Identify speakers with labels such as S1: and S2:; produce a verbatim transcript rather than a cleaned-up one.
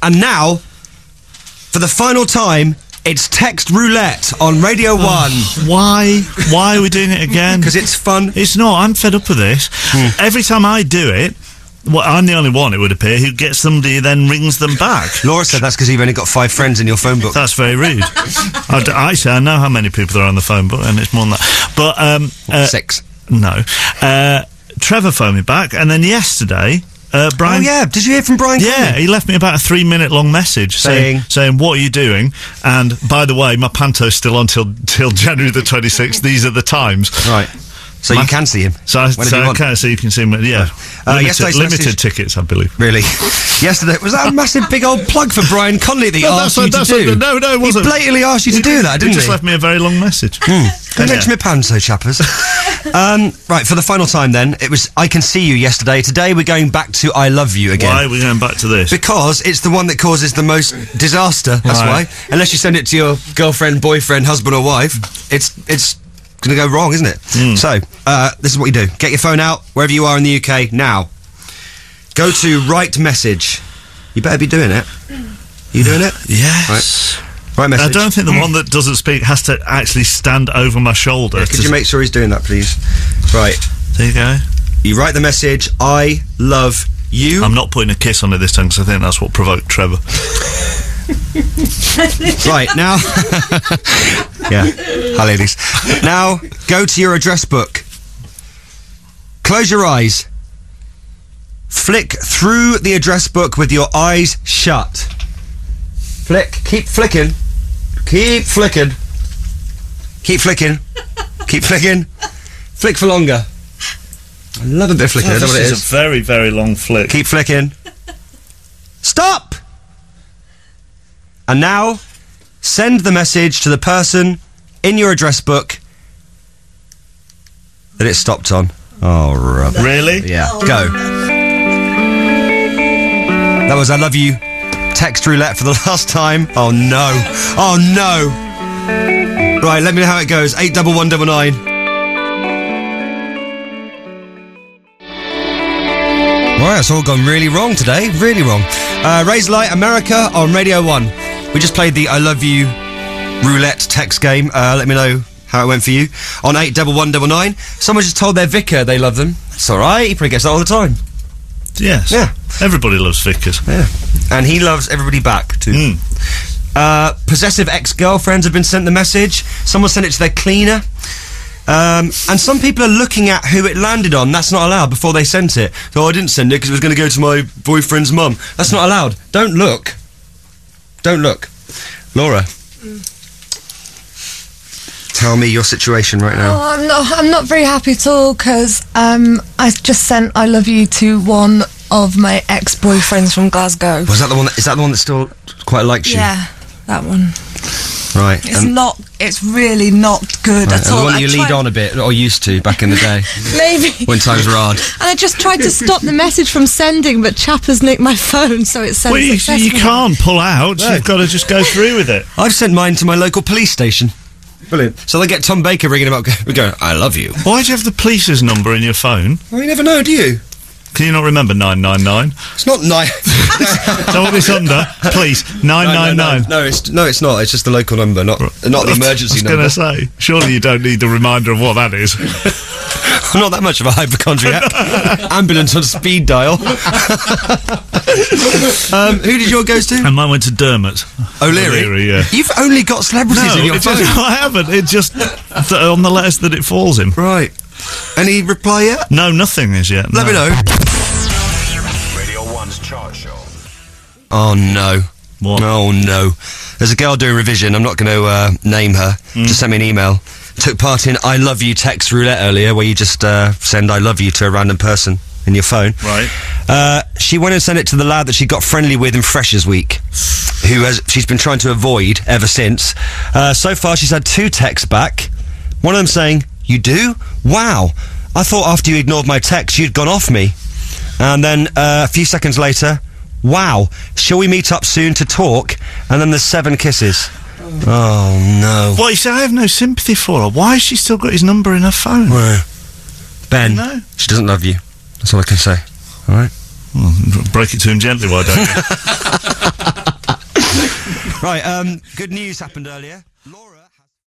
S1: And now, for the final time, it's Text Roulette on Radio One.
S2: Why? Why are we doing it again?
S1: Because it's fun.
S2: It's not. I'm fed up with this. Mm. Every time I do it, well, I'm the only one, it would appear, who gets somebody and then rings them back.
S1: Laura said that's because you've only got five friends in your phone book.
S2: That's very rude. I, d- I say I know how many people there are on the phone book, and it's more than that. But, um... Uh,
S1: Six.
S2: No. Uh, Trevor phoned me back, and then yesterday... Uh, Brian,
S1: oh yeah, did you hear from Brian?
S2: Yeah, Conley? He left me about a three-minute long message saying, saying, saying, "What are you doing?" And by the way, my panto's still on till till January the twenty-sixth. These are the times,
S1: right? So my, you can see him.
S2: So I, so I can see you can see him. Yeah,
S1: uh,
S2: limited, limited tickets, I believe.
S1: Really? Yesterday was that a massive big old plug for Brian Conley that he
S2: no,
S1: asked you
S2: what,
S1: to do?
S2: What, no, no, it wasn't.
S1: He blatantly asked you to
S2: he,
S1: do that, didn't he?
S2: He just left me a very long message.
S1: Mm. Don't mention my panto, chappers. um, right, for the final time then, it was I Can See You yesterday. Today we're going back to I Love You again.
S2: Why are we going back to this?
S1: Because it's the one that causes the most disaster, that's right. why. Unless you send it to your girlfriend, boyfriend, husband or wife, it's it's going to go wrong, isn't it? Mm. So, uh, this is what you do. Get your phone out, wherever you are in the U K, now. Go to Write Message. You better be doing it. You doing it?
S2: Yes.
S1: Right. Right message.
S2: I don't think the one that doesn't speak has to actually stand over my shoulder.
S1: Yeah, could you make sure he's doing that, please? Right.
S2: There you go.
S1: You write the message, I love you.
S2: I'm not putting a kiss on it this time because I think that's what provoked Trevor.
S1: Right, now... yeah. Hi, ladies. Now, go to your address book. Close your eyes. Flick through the address book with your eyes shut. Flick. Keep flicking. Keep flicking. Keep flicking. Keep flicking. Flick for longer. I love a bit of flicking. Oh, I don't know what it is.
S2: This is a very, very long flick.
S1: Keep flicking. Stop! And now, send the message to the person in your address book that it stopped on. Oh, rubbish.
S2: Really?
S1: Yeah. Oh, go. That was I Love You Text Roulette for the last time. Oh, no. Oh, no. Right, let me know how it goes. eight one one nine nine. Right, it's all gone really wrong today. Really wrong. Uh, Razorlight America on Radio one. We just played the I Love You roulette text game. Uh, let me know how it went for you. On eight one one nine nine. Someone just told their vicar they love them. That's alright, he probably gets that all the time.
S2: Yes. Yeah. Everybody loves vicars.
S1: Yeah. And he loves everybody back, too. Mm. Uh, possessive ex-girlfriends have been sent the message. Someone sent it to their cleaner. Um, and some people are looking at who it landed on. That's not allowed before they sent it. So I didn't send it because it was going to go to my boyfriend's mum. That's not allowed. Don't look. Don't look. Laura. Mm. Tell me your situation right now.
S3: Oh, I'm not. I'm not very happy at all because um, I just sent "I love you" to one of my ex-boyfriends from Glasgow.
S1: Was that the one? That, is that the one that still quite likes you?
S3: Yeah, that one.
S1: Right.
S3: It's not. It's really not good
S1: right,
S3: at all.
S1: The one you lead on a bit, or used to back in the day.
S3: Maybe.
S1: When times were hard.
S3: And I just tried to stop the message from sending, but Chapper's nicked my phone, so it sent.
S2: Well, you, you can't pull out. No. You've got to just go through with it.
S1: I've sent mine to my local police station. Brilliant. So they get Tom Baker ringing him up. We go, I love you.
S2: Why do you have the police's number in your phone?
S1: Well, you never know, do you?
S2: Can you not remember nine nine nine?
S1: It's not nine.
S2: So what it's under? Please, nine nine nine.
S1: No, no, no, it's no, it's not. It's just the local number, not not the emergency number.
S2: I was going to say, surely you don't need the reminder of what that is.
S1: I'm not that much of a hypochondriac. Ambulance on speed dial. um, who did your goes to?
S2: And mine went to Dermot
S1: O'Leary.
S2: O'Leary, yeah.
S1: You've only got celebrities
S2: no,
S1: in your
S2: it
S1: phone.
S2: Just, I haven't. It just th- on the letters that it falls in.
S1: Right. Any reply yet?
S2: No, nothing is yet.
S1: Let
S2: no.
S1: me know.
S4: Radio one's chart show.
S1: Oh no.
S2: What?
S1: Oh no. There's a girl doing revision. I'm not going to uh, name her. Mm. Just sent me an email. Took part in I Love You Text Roulette earlier, where you just uh, send I love you to a random person in your phone.
S2: Right.
S1: Uh, she went and sent it to the lad that she got friendly with in Freshers Week, who has she's been trying to avoid ever since. Uh, so far, she's had two texts back. One of them saying, "You do? Wow. I thought after you ignored my text, you'd gone off me." And then uh, a few seconds later, "Wow. Shall we meet up soon to talk?" And then there's seven kisses. Oh no.
S2: Well, you say I have no sympathy for her. Why has she still got his number in her phone?
S1: Well, Ben,
S2: no.
S1: She doesn't love you. That's all I can say. All right?
S2: Well, break it to him gently, why don't you?
S1: Right, um, good news happened earlier. Laura...